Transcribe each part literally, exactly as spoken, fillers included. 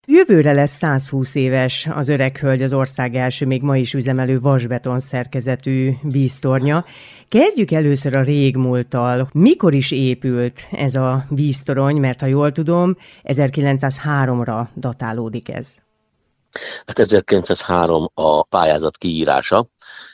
Jövőre lesz száz húsz éves az Öreg Hölgy, az ország első, még ma is üzemelő vasbeton szerkezetű víztornya. Kezdjük először a régmúlttal. Mikor is épült ez a víztorony, mert ha jól tudom, ezerkilencszázháromra datálódik ez. Hát ezerkilencszázhárom a pályázat kiírása.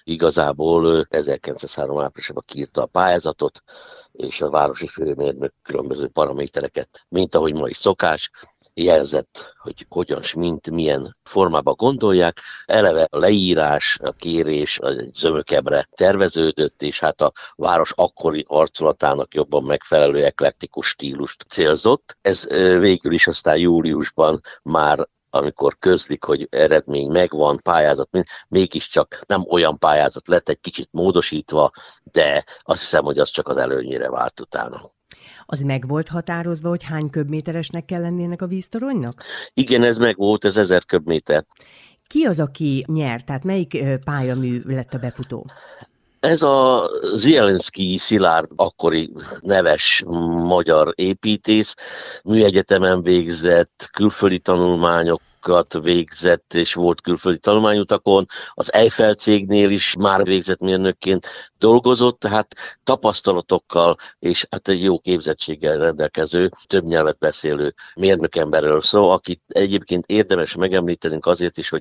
Igazából ezerkilencszázhárom áprilisában kiírta a pályázatot, és a városi főmérnök különböző paramétereket, mint ahogy ma is szokás, jelzett, hogy hogyan, mint milyen formában gondolják. Eleve a leírás, a kérés egy zömökebbre terveződött, és hát a város akkori arculatának jobban megfelelő eklektikus stílust célzott. Ez végül is aztán júliusban már, amikor közlik, hogy eredmény megvan, pályázat, mégiscsak nem olyan pályázat lett, egy kicsit módosítva, de azt hiszem, hogy az csak az előnyére vált utána. Az meg volt határozva, hogy hány köbméteresnek kell lenni ennek a víztoronynak? Igen, ez meg volt, ez ezer köbméter. Ki az, aki nyert? Tehát melyik pályamű lett a befutó? Ez a Zielinszky Szilárd, akkori neves magyar építész, műegyetemen végzett, külföldi tanulmányokat végzett, és volt külföldi tanulmányutakon, az Eiffel cégnél is már végzett mérnökként dolgozott, tehát tapasztalatokkal és hát egy jó képzettséggel rendelkező, több nyelvet beszélő mérnökemberről szó, akit egyébként érdemes megemlítenünk azért is, hogy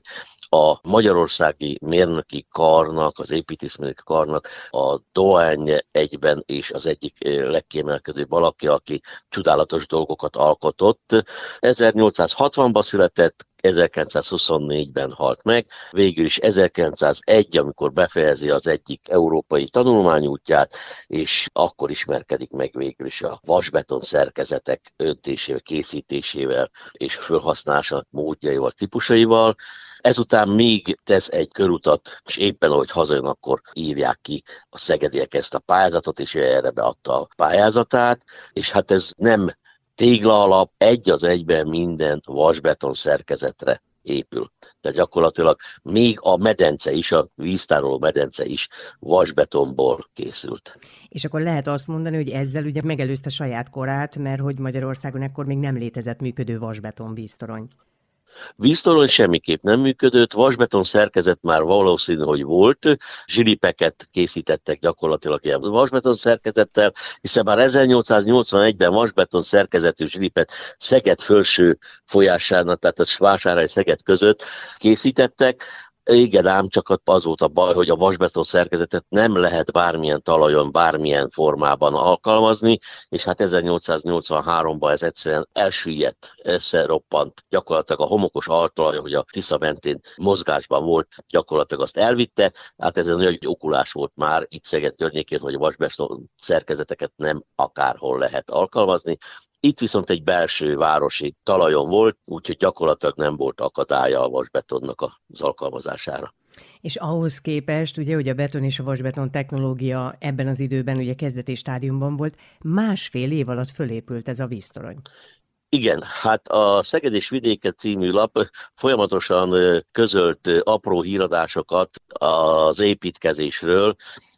a magyarországi mérnöki karnak, az építészmérnöki karnak a dohánye egyben és az egyik legkiemelkedőbb alakja, aki csodálatos dolgokat alkotott. ezernyolcszázhatvanban született, ezerkilencszázhuszonnégyben halt meg, végül is ezerkilencszázegy, amikor befejezi az egyik európai tanulmányútját, és akkor ismerkedik meg végül is a vasbeton szerkezetek öntésével, készítésével és felhasználásának módjaival, típusaival. Ezután még tesz egy körutat, és éppen ahogy hazajön, akkor írják ki a szegediek ezt a pályázatot, és erre beadta a pályázatát, és hát ez nem tégla alap, egy az egyben minden vasbeton szerkezetre épül. Tehát gyakorlatilag még a medence is, a víztároló medence is vasbetonból készült. És akkor lehet azt mondani, hogy ezzel ugye megelőzte saját korát, mert hogy Magyarországon ekkor még nem létezett működő vasbeton víztorony. Víztorony semmiképp nem működött, vasbeton szerkezet már valószínű, hogy volt, zsilipeket készítettek gyakorlatilag ilyen vasbeton szerkezettel, hiszen már ezernyolcszáznyolcvanegyben vasbeton szerkezetű zsilipet Szeged felső folyásánál, tehát a Vásárhely Szeged között készítettek. Igen, ám csak az volt a baj, hogy a vasbeton szerkezetet nem lehet bármilyen talajon, bármilyen formában alkalmazni, és hát ezernyolcszáznyolcvanháromban ez egyszerűen elsüllyedt, összeroppant. Gyakorlatilag a homokos altalaj, hogy a Tisza mentén mozgásban volt, gyakorlatilag azt elvitte, hát ez egy nagy okulás volt már itt Szeged környékén, hogy a vasbeton szerkezeteket nem akárhol lehet alkalmazni. Itt viszont egy belső városi talajon volt, úgyhogy gyakorlatilag nem volt akadálya a vasbetonnak az alkalmazására. És ahhoz képest, ugye, hogy a beton és a vasbeton technológia ebben az időben ugye kezdeti stádiumban volt, másfél év alatt fölépült ez a víztorony. Igen, hát a Szeged és Vidéke című lap folyamatosan közölt apró híradásokat az építkezésről,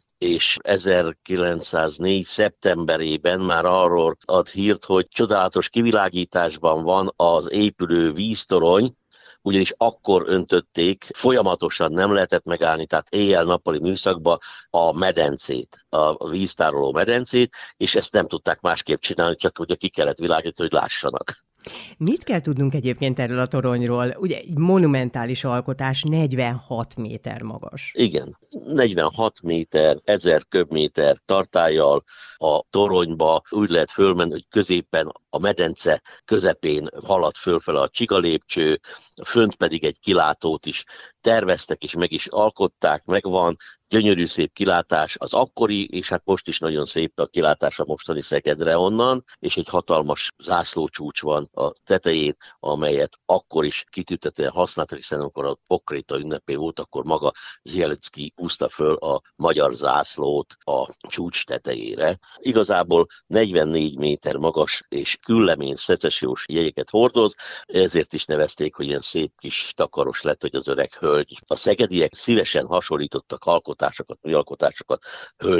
és ezerkilencszáznégy. szeptemberében már arról ad hírt, hogy csodálatos kivilágításban van az épülő víztorony, ugyanis akkor öntötték, folyamatosan nem lehetett megállni, tehát éjjel-nappali műszakba a medencét, a víztároló medencét, és ezt nem tudták másképp csinálni, csak ugye ki kellett világítani, hogy lássanak. Mit kell tudnunk egyébként erről a toronyról? Ugye egy monumentális alkotás, negyvenhat méter magas. Igen, negyvenhat méter, ezer köbméter tartállyal a toronyba úgy lehet fölmenni, hogy középen a medence közepén halad fölfele a csigalépcső, fönt pedig egy kilátót is terveztek, és meg is alkották, megvan, gyönyörű szép kilátás az akkori, és hát most is nagyon szép a kilátás a mostani Szegedre onnan, és egy hatalmas zászlócsúcs van a tetején, amelyet akkor is kitüntetően használtak, hiszen amikor a Pokréta ünnepé volt, akkor maga Zielinszky húzta föl a magyar zászlót a csúcs tetejére. Igazából negyvennégy méter magas és küllemény szecessziós jegyeket hordoz, ezért is nevezték, hogy ilyen szép kis takaros lett, hogy az Öreg Hölgy. A szegediek szívesen hasonlítottak alkotásokat, műalkotásokat hölgyek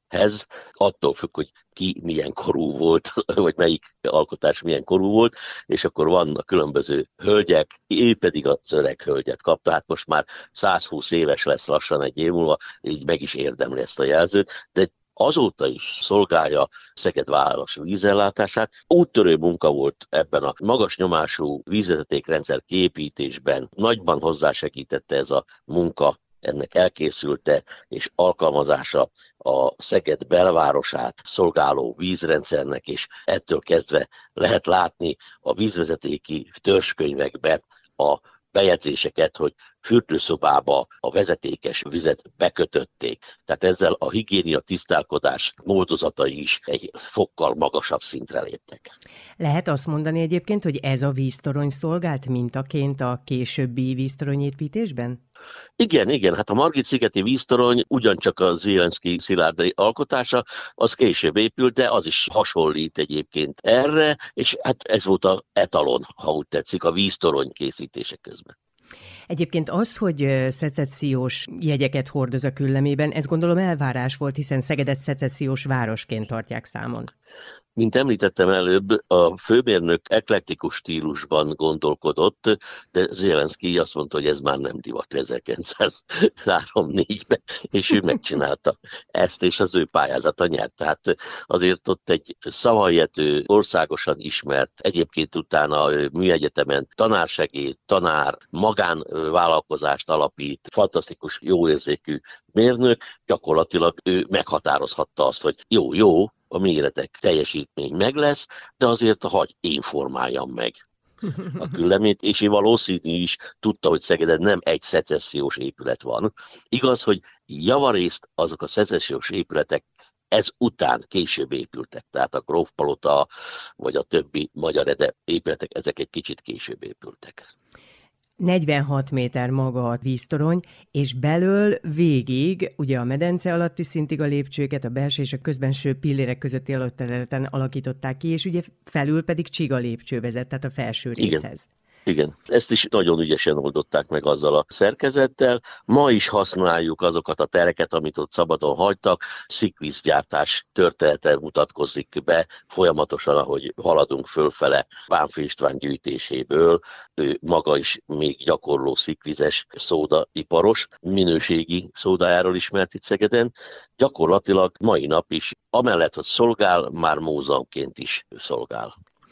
hez, attól függ, hogy ki milyen korú volt, vagy melyik alkotás milyen korú volt, és akkor vannak különböző hölgyek, ő pedig az öreg hölgyet kapta, hát most már száz húsz éves lesz lassan egy év múlva, így meg is érdemli ezt a jelzőt, de azóta is szolgálja Szeged város vízellátását. Úttörő munka volt ebben a magas nyomású vízvezetékrendszer kiépítésben, nagyban hozzásegítette ez a munka, ennek elkészülte és alkalmazása a Szeged belvárosát szolgáló vízrendszernek, és ettől kezdve lehet látni a vízvezetéki törzskönyvekbe a bejegyzéseket, hogy fürdőszobába a vezetékes vizet bekötötték. Tehát ezzel a higiénia tisztálkodás módozatai is egy fokkal magasabb szintre léptek. Lehet azt mondani egyébként, hogy ez a víztorony szolgált mintaként a későbbi víztoronyépítésben? Igen, igen, hát a Margit-szigeti víztorony ugyancsak a Zielinszky Szilárd alkotása, az később épült, de az is hasonlít egyébként erre, és hát ez volt az etalon, ha úgy tetszik, a víztorony készítése közben. Egyébként az, hogy szecessziós jegyeket hordoz a küllemében, ez gondolom elvárás volt, hiszen Szegedet szecessziós városként tartják számon. Mint említettem előbb, a főmérnök eklektikus stílusban gondolkodott, de Zielinszky azt mondta, hogy ez már nem divat ezerkilencszázhárom-négyben, és ő megcsinálta ezt, és az ő pályázata nyert. Tehát azért ott egy szavahihető, országosan ismert, egyébként utána a műegyetemen tanársegéd, tanár, magánvállalkozást alapít, fantasztikus, jóérzékű mérnök, gyakorlatilag ő meghatározhatta azt, hogy jó, jó, a méretek, teljesítmény meg lesz, de azért hagy én formáljam meg a küllemét, és én valószínű is tudta, hogy Szegeden nem egy szecessziós épület van. Igaz, hogy javarészt azok a szecessziós épületek ez után később épültek, tehát a Grófpalota vagy a többi magyar ede épületek, ezek egy kicsit később épültek. negyvenhat méter maga a víztorony, és belől végig, ugye a medence alatti szintig a lépcsőket, a belső és a közbenső pillérek közötti alapterületen alakították ki, és ugye felül pedig csiga lépcső vezet, tehát a felső részhez. Igen. Igen, ezt is nagyon ügyesen oldották meg azzal a szerkezettel. Ma is használjuk azokat a tereket, amit ott szabadon hagytak. Szikvízgyártás története mutatkozik be folyamatosan, ahogy haladunk fölfele Bánffy István gyűjtéséből. Ő maga is még gyakorló szikvízes szódaiparos, minőségi szódájáról ismert itt Szegeden. Gyakorlatilag mai nap is, amellett, hogy szolgál, már múzeumként is szolgál.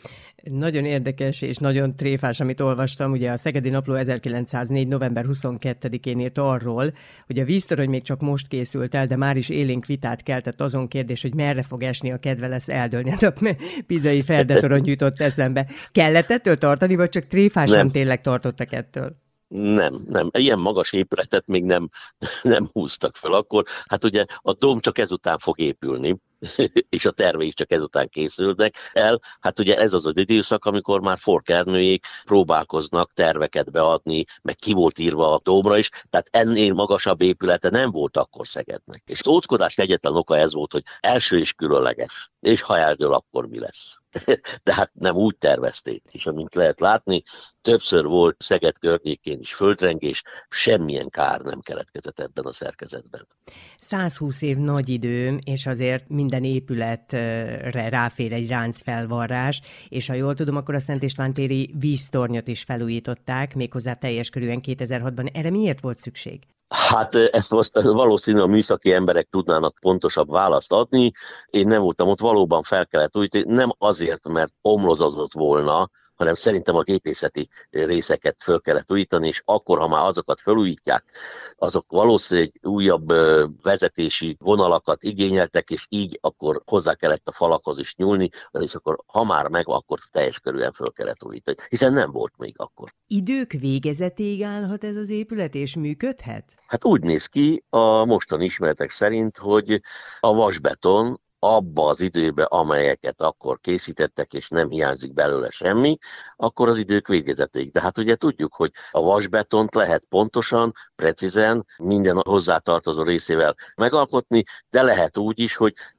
Nagyon érdekes és nagyon tréfás, amit olvastam. Ugye a Szegedi Napló ezerkilencszáznégy. november huszonkettedikén írt arról, hogy a víztorony még csak most készült el, de már is élénk vitát keltett azon kérdés, hogy merre fog esni, a kedve lesz eldőlni. Hát a Pizai Feldetorony jutott eszembe. Kellett ettől tartani, vagy csak tréfásan nem. Tényleg tartottak ettől? Nem, nem. Ilyen magas épületet még nem, nem húztak fel akkor. Hát ugye a dóm csak ezután fog épülni, és a tervei is csak ezután készülnek el. Hát ugye ez az az időszak, amikor már Forkernőjék próbálkoznak terveket beadni, meg ki volt írva a dómra is, tehát ennél magasabb épülete nem volt akkor Szegednek. És az óckodás egyetlen oka ez volt, hogy első és különleges, és ha eldől, akkor mi lesz. De hát nem úgy tervezték, és amint lehet látni, többször volt Szeged környékén is földrengés, semmilyen kár nem keletkezett ebben a szerkezetben. száz húsz év nagy idő, és azért minden épületre ráfér egy ráncfelvarrás, és ha jól tudom, akkor a Szent István téri víztornyot is felújították, méghozzá teljes körűen kétezer-hatban. Erre miért volt szükség? Hát ezt most valószínűleg a műszaki emberek tudnának pontosabb választ adni. Én nem voltam ott, valóban fel kellett újítani, nem azért, mert omlozott volna, hanem szerintem a gépészeti részeket föl kellett újítani, és akkor, ha már azokat felújítják, azok valószínűleg újabb vezetési vonalakat igényeltek, és így akkor hozzá kellett a falakhoz is nyúlni, és akkor, ha már meg, akkor teljes körűen föl kellett újítani, hiszen nem volt még akkor. Idők végezetéig állhat ez az épület, és működhet? Hát úgy néz ki a mostani ismeretek szerint, hogy a vasbeton abba az időbe, amelyeket akkor készítettek, és nem hiányzik belőle semmi, akkor az idők végezetéig. De hát ugye tudjuk, hogy a vasbetont lehet pontosan, precízen, minden hozzátartozó részével megalkotni, de lehet úgy is, hogy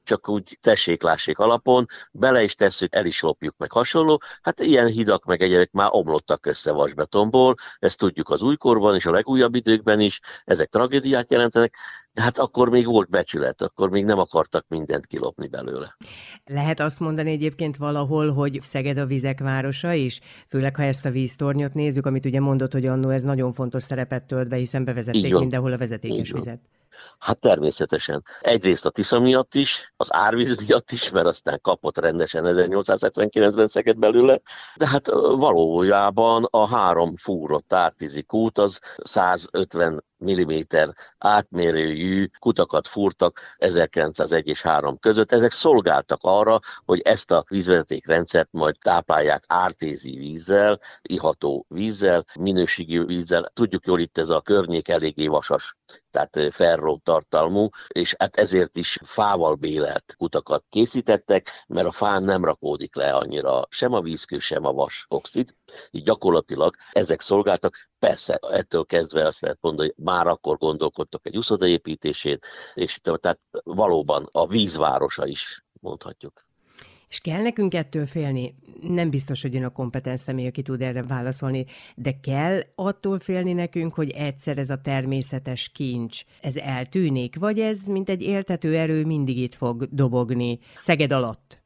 csak úgy tessék-lássék alapon, bele is tesszük, el is lopjuk, meg hasonló. Hát ilyen hidak meg egyébként már omlottak össze vasbetonból, ezt tudjuk az újkorban és a legújabb időkben is, ezek tragédiát jelentenek, de hát akkor még volt becsület, akkor még nem akartak mindent kilopni belőle. Lehet azt mondani egyébként valahol, hogy Szeged a vizek városa is? Főleg, ha ezt a víztornyot nézzük, amit ugye mondott, hogy annó ez nagyon fontos szerepet tölt be, hiszen bevezették mindenhol a vezetékes vizet. Hát természetesen. Egyrészt a Tisza miatt is, az árvíz miatt is, mert aztán kapott rendesen ezernyolcszázhetvenkilencben Szeged belőle, de hát valójában a három fúrott ártízi kút az százötven milliméter átmérőjű kutakat fúrtak ezerkilencszázegy és három között. Ezek szolgáltak arra, hogy ezt a vízvezetékrendszert majd táplálják ártézi vízzel, iható vízzel, minőségi vízzel. Tudjuk jól, itt ez a környék eléggé vasas, tehát ferró tartalmú, és hát ezért is fával bélelt kutakat készítettek, mert a fán nem rakódik le annyira sem a vízkő, sem a vasoxid. Így gyakorlatilag ezek szolgáltak. Persze, ettől kezdve azt lehet mondani, hogy már akkor gondolkodtak egy uszoda építésén, és tehát valóban a vízvárosa is mondhatjuk. És kell nekünk ettől félni? Nem biztos, hogy ön a kompetens személy, aki tud erre válaszolni, de kell attól félni nekünk, hogy egyszer ez a természetes kincs, ez eltűnik, vagy ez, mint egy éltető erő, mindig itt fog dobogni Szeged alatt?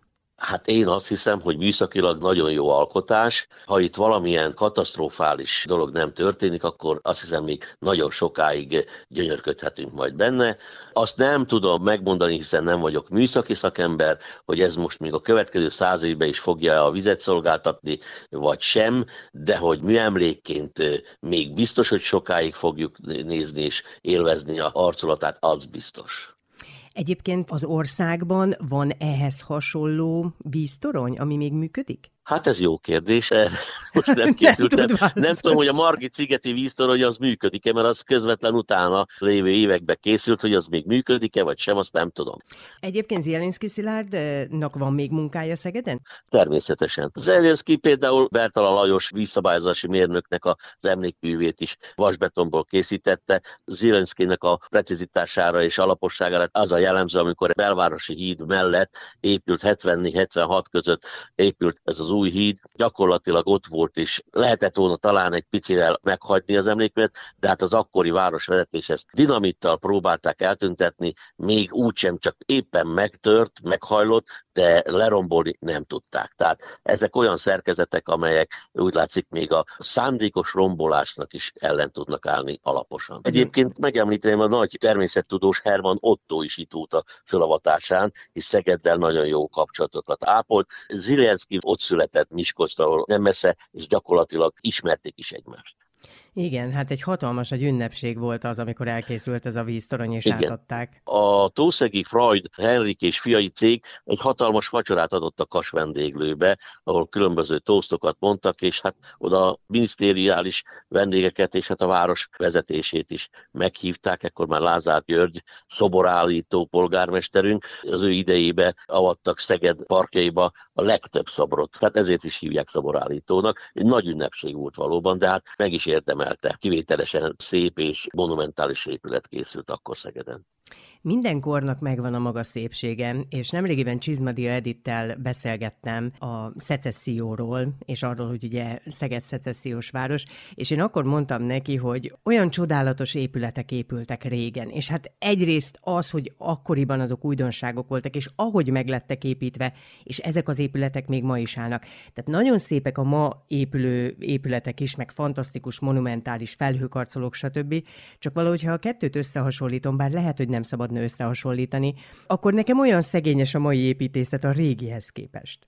Hát én azt hiszem, hogy műszakilag nagyon jó alkotás. Ha itt valamilyen katasztrofális dolog nem történik, akkor azt hiszem, még nagyon sokáig gyönyörködhetünk majd benne. Azt nem tudom megmondani, hiszen nem vagyok műszaki szakember, hogy ez most még a következő száz évben is fogja a vizet szolgáltatni, vagy sem, de hogy műemlékként még biztos, hogy sokáig fogjuk nézni és élvezni a arculatát, az biztos. Egyébként az országban van ehhez hasonló víztorony, ami még működik? Hát ez jó kérdés, most nem készültem. Nem, nem tudom, hogy a Margit-szigeti víztorony az működik-e, mert az közvetlen utána lévő években készült, hogy az még működik-e, vagy sem, azt nem tudom. Egyébként Zielinszky Szilárdnak van még munkája Szegeden? Természetesen. Zielinszky például Bertalan Lajos vízszabályozási mérnöknek az emlékművét is vasbetonból készítette. Zielinszkynek a precizitására és alaposságára az a jellemző, amikor a belvárosi híd mellett épült hetvennégy hetvenhat között épült ez az új híd, gyakorlatilag ott volt is. Lehetett volna talán egy picivel meghagyni az emlékművet, de hát az akkori városvezetés ezt dinamittal próbálták eltüntetni, még úgysem csak éppen megtört, meghajlott, de lerombolni nem tudták. Tehát ezek olyan szerkezetek, amelyek úgy látszik még a szándékos rombolásnak is ellen tudnak állni alaposan. Egyébként megemlíteném a nagy természettudós Hermann Otto is itt volt a fölavatásán, és Szegeddel nagyon jó kapcsolatokat ápolt. Zielinszky ott született Miskolctól nem messze, és gyakorlatilag ismerték is egymást. Igen, hát egy hatalmas nagy ünnepség volt az, amikor elkészült ez a víztorony, és Igen. átadták. A tószegi Freud, Henrik és fiai cég egy hatalmas vacsorát adott a Kas vendéglőbe, ahol különböző tósztokat mondtak, és hát oda minisztériális vendégeket, és hát a város vezetését is meghívták. Ekkor már Lázár György, szoborállító polgármesterünk, az ő idejébe avattak Szeged parkjaiba a legtöbb szobrot. Tehát ezért is hívják szoborállítónak. Egy nagy ünnepség volt valóban, de hát meg is érdemelte. Kivételesen szép és monumentális épület készült akkor Szegeden. Minden kornak megvan a maga szépsége, és nemrégiben Csizmadia Edittel beszélgettem a szecesszióról, és arról, hogy ugye Szeged szecessziós város, és én akkor mondtam neki, hogy olyan csodálatos épületek épültek régen, és hát egyrészt az, hogy akkoriban azok újdonságok voltak, és ahogy meglettek építve, és ezek az épületek még ma is állnak. Tehát nagyon szépek a ma épülő épületek is, meg fantasztikus, monumentális felhőkarcolók, stb. Csak valahogy, ha a kettőt összehasonlítom, bár lehet, hogy nem szabadna összehasonlítani, akkor nekem olyan szegényes a mai építészet a régihez képest.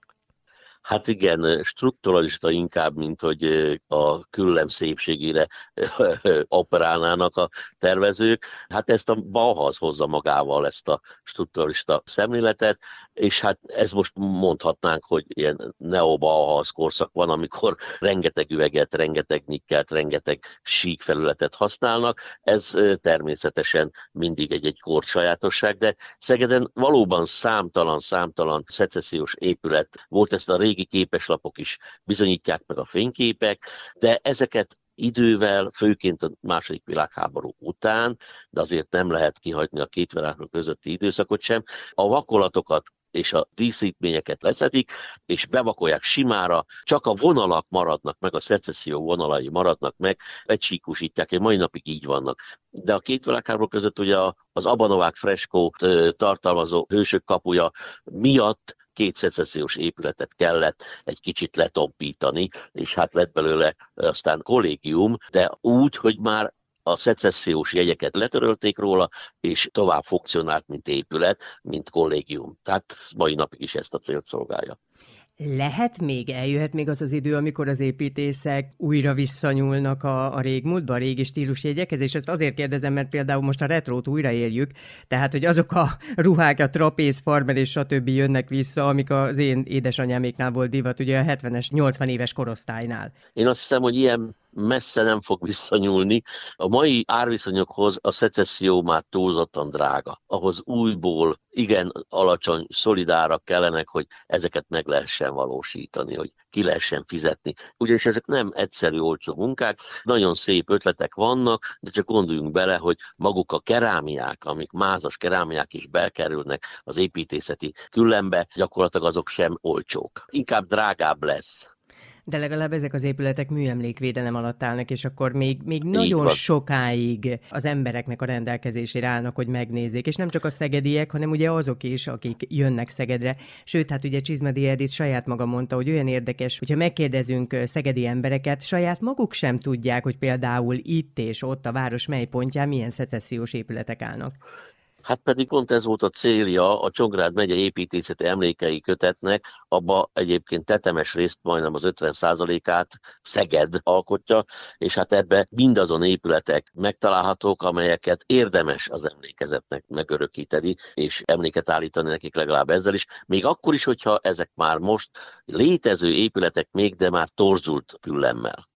Hát igen, strukturalista inkább, mint hogy a küllem szépségére operálnának a tervezők. Hát ezt a Bauhaus hozza magával, ezt a strukturalista szemléletet, és hát ez most mondhatnánk, hogy ilyen neo-Bauhaus korszak van, amikor rengeteg üveget, rengeteg nikkelt, rengeteg sík felületet használnak. Ez természetesen mindig egy-egy kor sajátosság, de Szegeden valóban számtalan-számtalan szecessziós épület volt, ezt a régi képeslapok is bizonyítják meg a fényképek, de ezeket Idővel, főként a második világháború után, de azért nem lehet kihagyni a két világháború közötti időszakot sem, a vakolatokat és a díszítményeket leszedik, és bevakolják simára, csak a vonalak maradnak meg, a szecesszió vonalai maradnak meg, egysíkúsítják, és mai napig így vannak. De a két világháború között ugye az Abanovák freskót tartalmazó Hősök kapuja miatt két szecessziós épületet kellett egy kicsit letompítani, és hát lett belőle aztán kollégium, de úgy, hogy már a szecessziós jegyeket letörölték róla, és tovább funkcionált, mint épület, mint kollégium. Tehát mai napig is ezt a célt szolgálja. Lehet még, eljöhet még az az idő, amikor az építészek újra visszanyúlnak a, a régmúltba, a régi stílusjegyekhez, és ezt azért kérdezem, mert például most a retrót újraéljük, tehát, hogy azok a ruhák, a trapéz, farmer és stb. Jönnek vissza, amik az én édesanyáméknál volt divat, ugye a hetvenes, nyolcvan éves korosztálynál. Én azt hiszem, hogy ilyen messze nem fog visszanyúlni. A mai árviszonyokhoz a szecesszió már túlzottan drága. Ahhoz újból igen alacsony szolidárak kellenek, hogy ezeket meg lehessen valósítani, hogy ki lehessen fizetni. Ugyanis ezek nem egyszerű, olcsó munkák, nagyon szép ötletek vannak, de csak gondoljunk bele, hogy maguk a kerámiák, amik mázas kerámiák is bekerülnek az építészeti küllembe, gyakorlatilag azok sem olcsók. Inkább drágább lesz. De legalább ezek az épületek műemlékvédelem alatt állnak, és akkor még, még nagyon sokáig az embereknek a rendelkezésére állnak, hogy megnézzék. És nem csak a szegediek, hanem ugye azok is, akik jönnek Szegedre. Sőt, hát ugye Csizmadi Edith saját maga mondta, hogy olyan érdekes, hogyha megkérdezünk szegedi embereket, saját maguk sem tudják, hogy például itt és ott a város mely pontján milyen szecessziós épületek állnak. Hát pedig pont ez volt a célja a Csongrád megye építészeti emlékei kötetnek, abba egyébként tetemes részt majdnem az ötven százalékát Szeged alkotja, és hát ebbe mindazon épületek megtalálhatók, amelyeket érdemes az emlékezetnek megörökíteni, és emléket állítani nekik legalább ezzel is, még akkor is, hogyha ezek már most létező épületek még, de már torzult küllemmel.